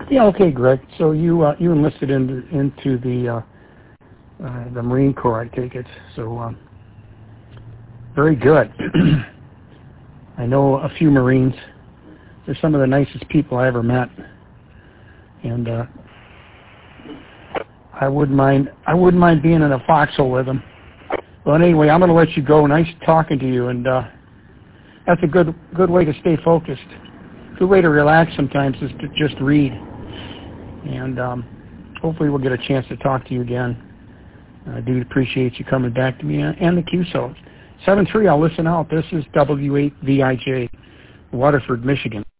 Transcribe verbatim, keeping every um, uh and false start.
Yeah, okay, Greg. So you uh, you enlisted into into the uh, uh, the Marine Corps, I take it. So um, very good. I know a few Marines. They're some of the nicest people I ever met, and uh, I wouldn't mind I wouldn't mind being in a foxhole with them. But anyway, I'm going to let you go. Nice talking to you, and uh, that's a good good way to stay focused. Good way to relax sometimes is to just read. And um, hopefully we'll get a chance to talk to you again. I do appreciate you coming back to me and the Q S O. seven three, I'll listen out. This is W eight V I J, Waterford, Michigan.